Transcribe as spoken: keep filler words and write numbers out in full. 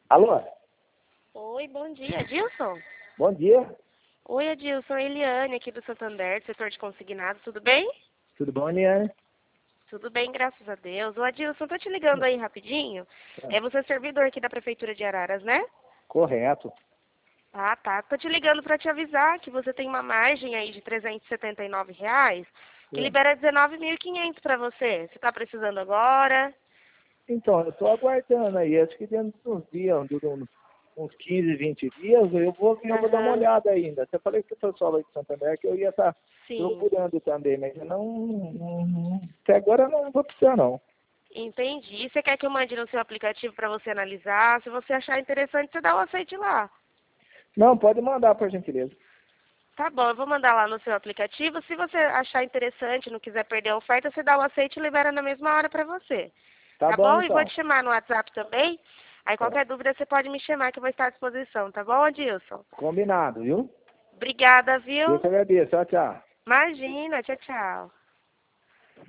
Alô? Oi, bom dia, Adilson? Bom dia. Oi, Adilson, Eliane aqui do Santander, setor de consignado, tudo bem? Tudo bom, Eliane? Tudo bem, graças a Deus. O Adilson, tô te ligando aí rapidinho. Ah, É você é servidor aqui da Prefeitura de Araras, né? correto. Ah, tá. Tô te ligando para te avisar que você tem uma margem aí de trezentos e setenta e nove reais que É. libera dezenove mil e quinhentos para você. Você tá precisando agora? Então, eu estou aguardando aí. Acho que dentro de uns dias, de uns, uns quinze, vinte dias, eu vou, eu vou dar uma Aham, olhada ainda. Até falei com o pessoal aí de Santander que eu ia estar sim. procurando também, mas eu não, não, não- até agora eu não vou precisar, não. Entendi. Você quer que eu mande no seu aplicativo para você analisar? Se você achar interessante, você dá o aceite lá. Não, pode mandar, por gentileza. Tá bom, eu vou mandar lá no seu aplicativo. Se você achar interessante, não quiser perder a oferta, você dá o aceite e libera na mesma hora para você. Tá Tá bom, bom? E vou então. te chamar no WhatsApp também. Aí Tá. qualquer dúvida você pode me chamar que eu vou estar à disposição, tá bom, Adilson? Combinado, viu? Obrigada, Eu viu? que agradeço. Tchau, tchau. Imagina, tchau, tchau.